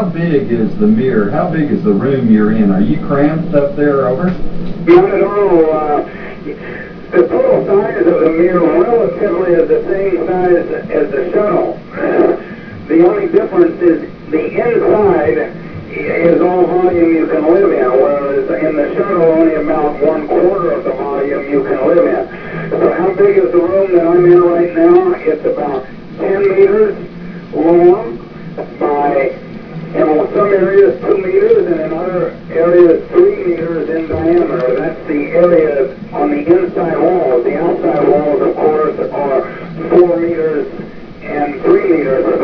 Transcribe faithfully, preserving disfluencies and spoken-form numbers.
how big is the mirror? How big is the room you're in? Are you cramped up there, over? Not at all. Uh, the total size of the mirror relatively is the same size as the shuttle. The only difference is the inside is all volume you can live in, whereas in the shuttle only about one quarter of the volume you can live in. So how big is the room that I'm in right now? It's about ten meters long by, in some areas, two meters, and in other areas, three meters in diameter. That's the area on the inside walls. The outside walls, of course, are four meters and three meters